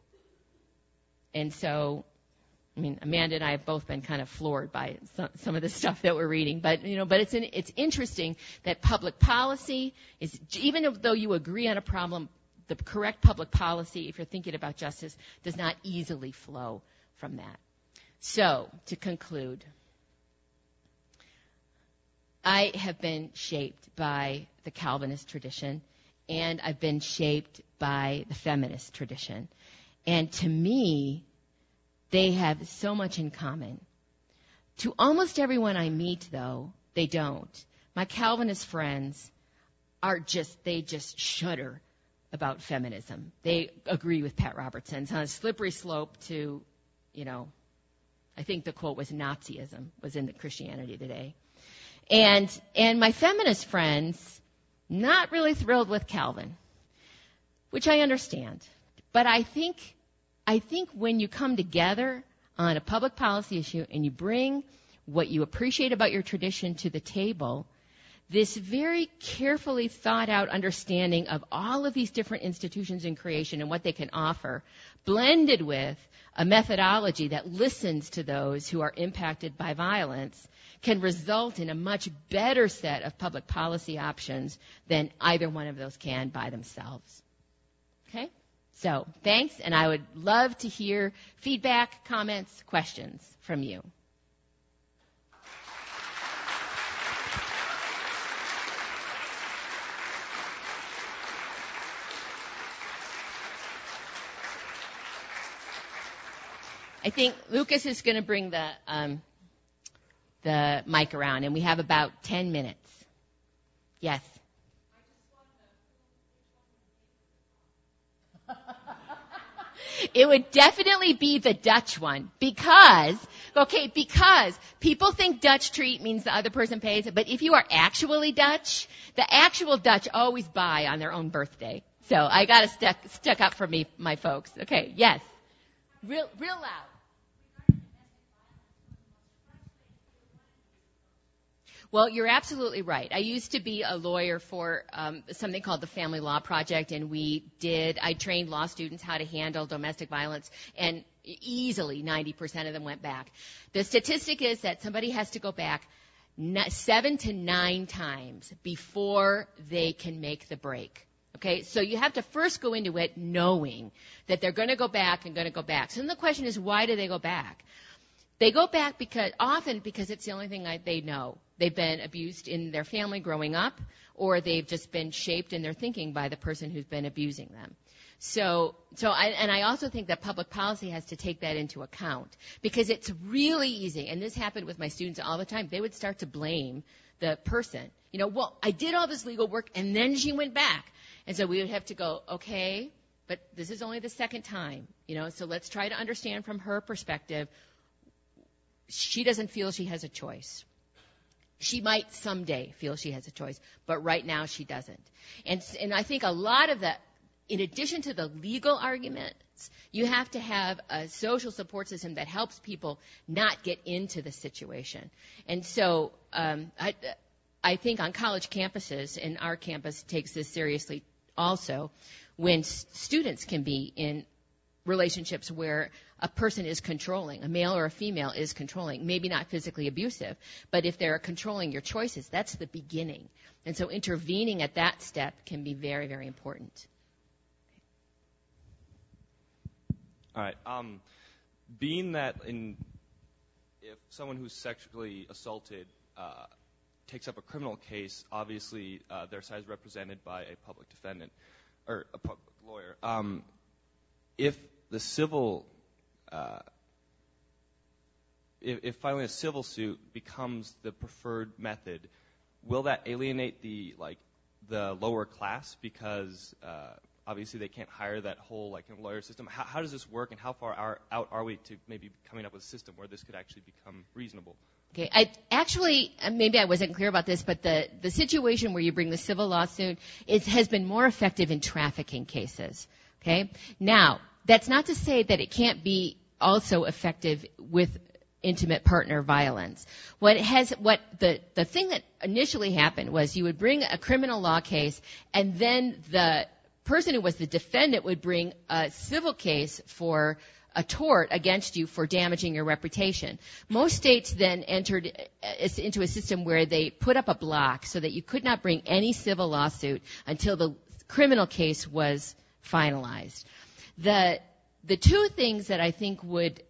Speaker 3: And so, Amanda and I have both been kind of floored by some of the stuff that we're reading. But, it's interesting that public policy is, even though you agree on a problem, the correct public policy, if you're thinking about justice, does not easily flow from that. So, to conclude, I have been shaped by the Calvinist tradition, and I've been shaped by the feminist tradition. And to me, they have so much in common. To almost everyone I meet, though, they don't. My Calvinist friends they just shudder about feminism. They agree with Pat Robertson. It's on a slippery slope to, I think the quote was Nazism was in the Christianity Today. And my feminist friends, not really thrilled with Calvin, which I understand. But I think when you come together on a public policy issue and you bring what you appreciate about your tradition to the table, this very carefully thought out understanding of all of these different institutions in creation and what they can offer, blended with a methodology that listens to those who are impacted by violence, can result in a much better set of public policy options than either one of those can by themselves. Okay? So, thanks, and I would love to hear feedback, comments, questions from you. I think Lucas is going to bring the mic around, and we have about 10 minutes. Yes. It would definitely be the Dutch one, because Okay, because people think Dutch treat means the other person pays, but if you are actually Dutch, the actual Dutch always buy on their own birthday. So I got to stick up for my folks. Okay, yes. Real loud. Well, you're absolutely right. I used to be a lawyer for something called the Family Law Project, and I trained law students how to handle domestic violence, and easily 90% of them went back. The statistic is that somebody has to go back 7 to 9 times before they can make the break. Okay, so you have to first go into it knowing that they're going to go back and going to go back. So then the question is, why do they go back? They go back because it's the only thing they know. They've been abused in their family growing up, or they've just been shaped in their thinking by the person who's been abusing them. I also think that public policy has to take that into account, because it's really easy, and this happened with my students all the time. They would start to blame the person. Well, I did all this legal work, and then she went back. And so we would have to go, okay, but this is only the second time, so let's try to understand from her perspective. She doesn't feel she has a choice. She might someday feel she has a choice, but right now she doesn't. And I think a lot of that, in addition to the legal arguments, you have to have a social support system that helps people not get into the situation. And so I think on college campuses, and our campus takes this seriously also, when students can be in relationships where a person is controlling, a male or a female is controlling, maybe not physically abusive, but if they're controlling your choices, that's the beginning. And so intervening at that step can be very, very important.
Speaker 4: All right. Being that if someone who's sexually assaulted takes up a criminal case, obviously their side is represented by a public defendant or a public lawyer. If the civil, if filing a civil suit becomes the preferred method, will that alienate the lower class, because obviously they can't hire that whole lawyer system? How does this work, and how far out are we to maybe coming up with a system where this could actually become reasonable?
Speaker 3: Okay, maybe I wasn't clear about this, but the situation where you bring the civil lawsuit has been more effective in trafficking cases. Okay, now that's not to say that it can't be also effective with intimate partner violence. The thing that initially happened was you would bring a criminal law case, and then the person who was the defendant would bring a civil case for a tort against you for damaging your reputation. Most states then entered into a system where they put up a block so that you could not bring any civil lawsuit until the criminal case was finalized. The two things that I think would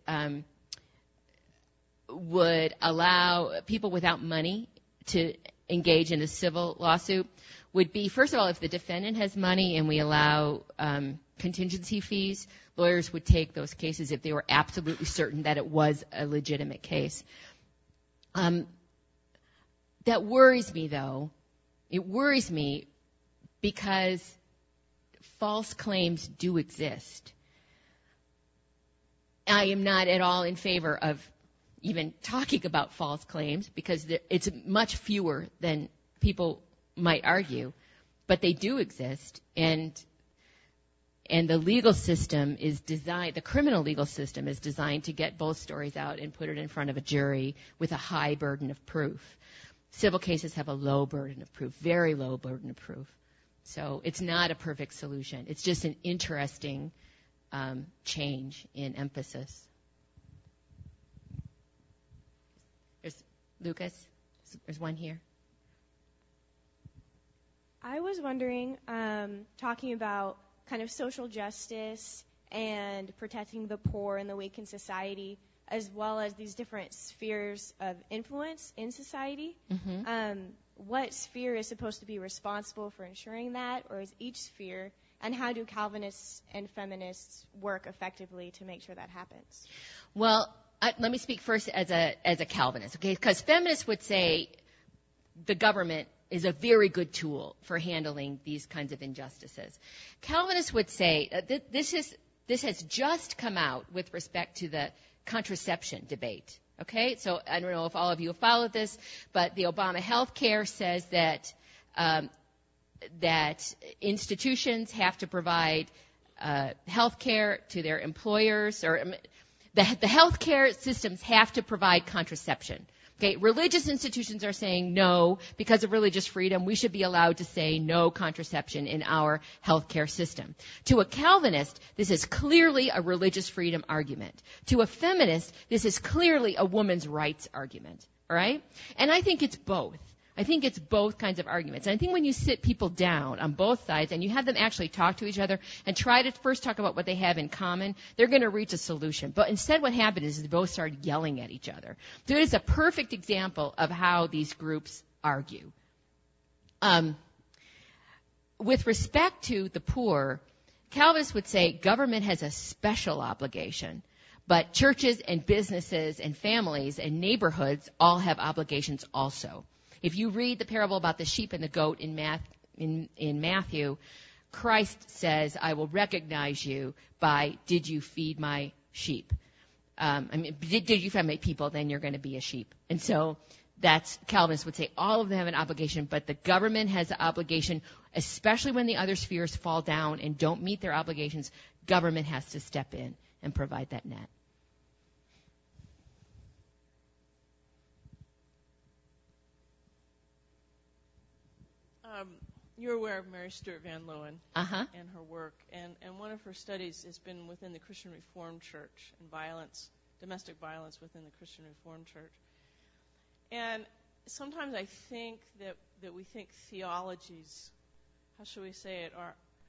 Speaker 3: allow people without money to engage in a civil lawsuit would be, first of all, if the defendant has money and we allow contingency fees, lawyers would take those cases if they were absolutely certain that it was a legitimate case. That worries me, though. It worries me because false claims do exist. I am not at all in favor of even talking about false claims, because it's much fewer than people might argue, but they do exist, and the legal system is designed, the criminal legal system is designed to get both stories out and put it in front of a jury with a high burden of proof. Civil cases have a low burden of proof, very low burden of proof. So it's not a perfect solution. It's just an interesting change in emphasis. There's Lucas. There's one here.
Speaker 5: I was wondering, talking about kind of social justice and protecting the poor and the weak in society, as well as these different spheres of influence in society. Mm-hmm. What sphere is supposed to be responsible for ensuring that, or is each sphere, and how do Calvinists and feminists work effectively to make sure that happens?
Speaker 3: Well, let me speak first as a Calvinist, okay? Because feminists would say the government is a very good tool for handling these kinds of injustices. Calvinists would say this has just come out with respect to the contraception debate, Okay, so I don't know if all of you have followed this, but the Obama health care says that that institutions have to provide health care to their employers, or the health care systems have to provide contraception. Okay, religious institutions are saying no, because of religious freedom, we should be allowed to say no contraception in our healthcare system. To a Calvinist, this is clearly a religious freedom argument. To a feminist, this is clearly a woman's rights argument. All right? And I think it's both. I think it's both kinds of arguments. And I think when you sit people down on both sides and you have them actually talk to each other and try to first talk about what they have in common, they're going to reach a solution. But instead what happened is they both started yelling at each other. So it is a perfect example of how these groups argue. With respect to the poor, Calvinists would say government has a special obligation, but churches and businesses and families and neighborhoods all have obligations also. If you read the parable about the sheep and the goat in Matthew, Christ says, I will recognize you by, did you feed my sheep? Did you feed my people, then you're going to be a sheep. And so that's, Calvinists would say all of them have an obligation, but the government has an obligation, especially when the other spheres fall down and don't meet their obligations. Government has to step in and provide that net.
Speaker 6: You're aware of Mary Stuart Van Leeuwen and her work, and one of her studies has been within the Christian Reformed Church and violence, domestic violence within the Christian Reformed Church. And sometimes I think that we think theologies, how shall we say it,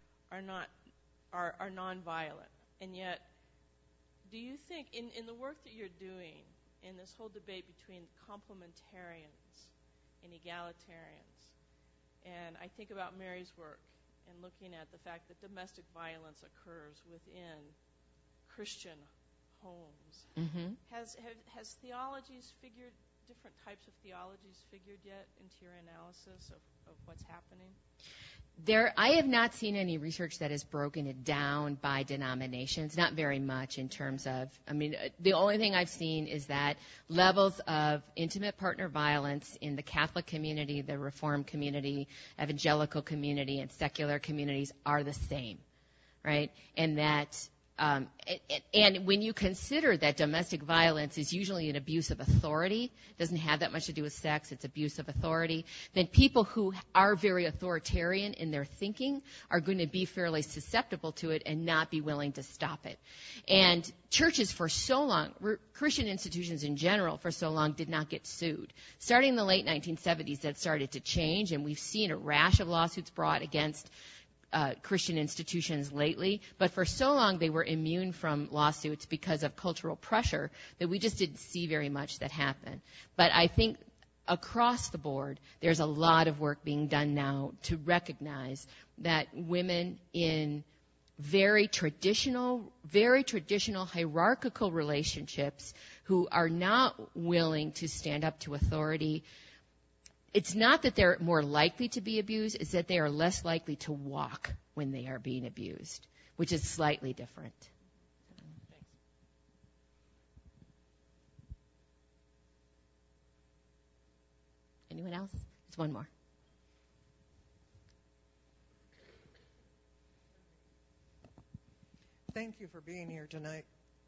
Speaker 6: are nonviolent, and yet, do you think in the work that you're doing in this whole debate between complementarians and egalitarians? And I think about Mary's work and looking at the fact that domestic violence occurs within Christian homes. Mm-hmm. Has different types of theologies figured yet into your analysis of what's happening?
Speaker 3: I have not seen any research that has broken it down by denominations, not very much in terms of, the only thing I've seen is that levels of intimate partner violence in the Catholic community, the Reformed community, evangelical community, and secular communities are the same, right? And that, and when you consider that domestic violence is usually an abuse of authority, doesn't have that much to do with sex, it's abuse of authority, then people who are very authoritarian in their thinking are going to be fairly susceptible to it and not be willing to stop it. And churches for so long, Christian institutions in general for so long did not get sued. Starting in the late 1970s, that started to change, and we've seen a rash of lawsuits brought against Christian institutions lately, but for so long they were immune from lawsuits because of cultural pressure that we just didn't see very much that happen. But I think across the board, there's a lot of work being done now to recognize that women in very traditional hierarchical relationships who are not willing to stand up to authority, it's not that they're more likely to be abused, it's that they are less likely to walk when they are being abused, which is slightly different.
Speaker 6: Thanks.
Speaker 3: Anyone else? There's one more.
Speaker 7: Thank you for being here tonight.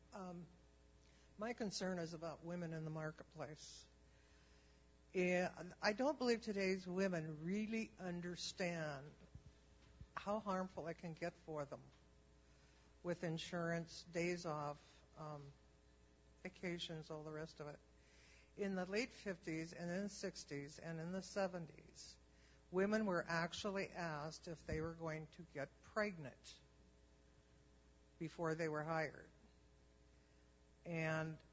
Speaker 7: My concern is about women in the marketplace. I don't believe today's women really understand how harmful it can get for them with insurance, days off, vacations, all the rest of it. In the late 50s and in the 60s and in the 70s, women were actually asked if they were going to get pregnant before they were hired. And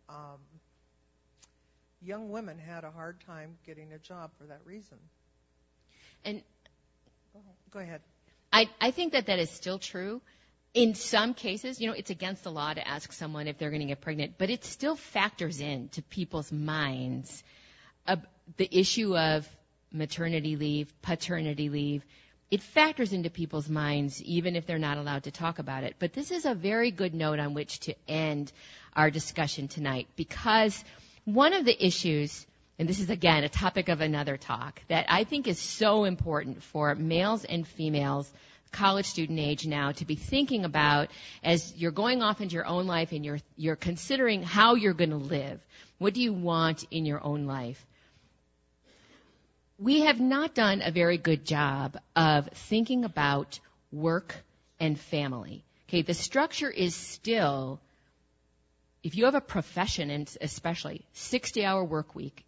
Speaker 7: young women had a hard time getting a job for that reason.
Speaker 3: And
Speaker 7: go ahead.
Speaker 3: I think that is still true. In some cases, it's against the law to ask someone if they're going to get pregnant, but it still factors into people's minds the issue of maternity leave, paternity leave, it factors into people's minds even if they're not allowed to talk about it. But this is a very good note on which to end our discussion tonight, because one of the issues, and this is again a topic of another talk, that I think is so important for males and females, college student age now, to be thinking about as you're going off into your own life and you're considering how you're going to live. What do you want in your own life? We have not done a very good job of thinking about work and family. Okay, the structure is still, if you have a profession, and especially 60-hour work week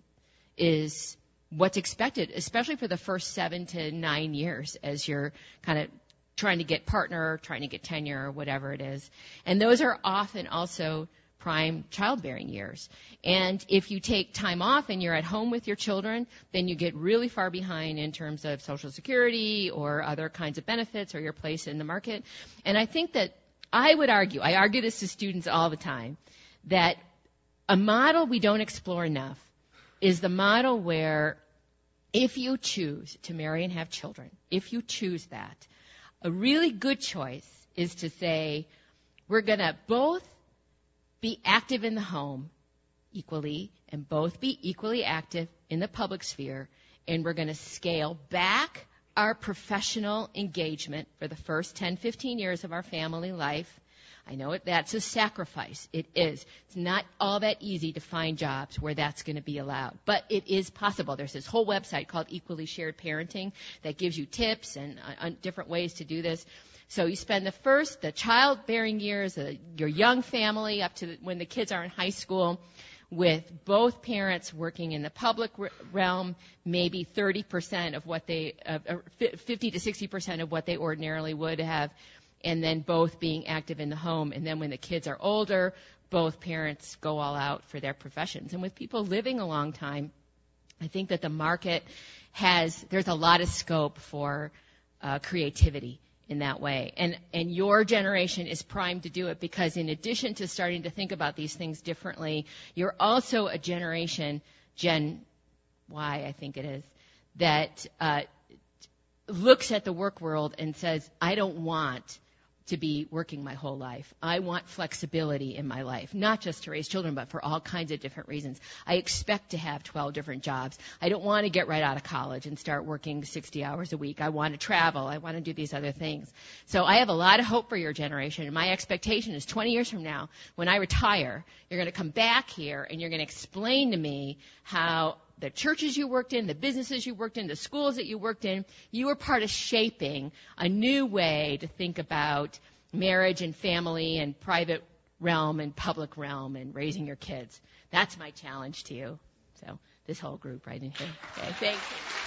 Speaker 3: is what's expected, especially for the first 7 to 9 years as you're kind of trying to get partner, trying to get tenure, or whatever it is. And those are often also prime childbearing years. And if you take time off and you're at home with your children, then you get really far behind in terms of Social Security or other kinds of benefits or your place in the market. And I think that I argue this to students all the time, that a model we don't explore enough is the model where if you choose to marry and have children, if you choose that, a really good choice is to say, we're going to both be active in the home equally and both be equally active in the public sphere, and we're going to scale back our professional engagement for the first 10, 15 years of our family life. I know that's a sacrifice. It is. It's not all that easy to find jobs where that's going to be allowed, but it is possible. There's this whole website called Equally Shared Parenting that gives you tips and different ways to do this. So you spend the childbearing years, your young family up to when the kids are in high school, with both parents working in the public realm, maybe 30% of what 50 to 60% of what they ordinarily would have, and then both being active in the home. And then when the kids are older, both parents go all out for their professions. And with people living a long time, I think that the market there's a lot of scope for creativity in that way. And your generation is primed to do it, because in addition to starting to think about these things differently, you're also a generation, Gen Y I think it is, that looks at the work world and says, I don't want to be working my whole life. I want flexibility in my life, not just to raise children, but for all kinds of different reasons. I expect to have 12 different jobs. I don't want to get right out of college and start working 60 hours a week. I want to travel. I want to do these other things. So I have a lot of hope for your generation. And my expectation is 20 years from now, when I retire, you're going to come back here and you're going to explain to me how the churches you worked in, the businesses you worked in, the schools that you worked in, you were part of shaping a new way to think about marriage and family and private realm and public realm and raising your kids. That's my challenge to you. So this whole group right in here. Okay, thanks.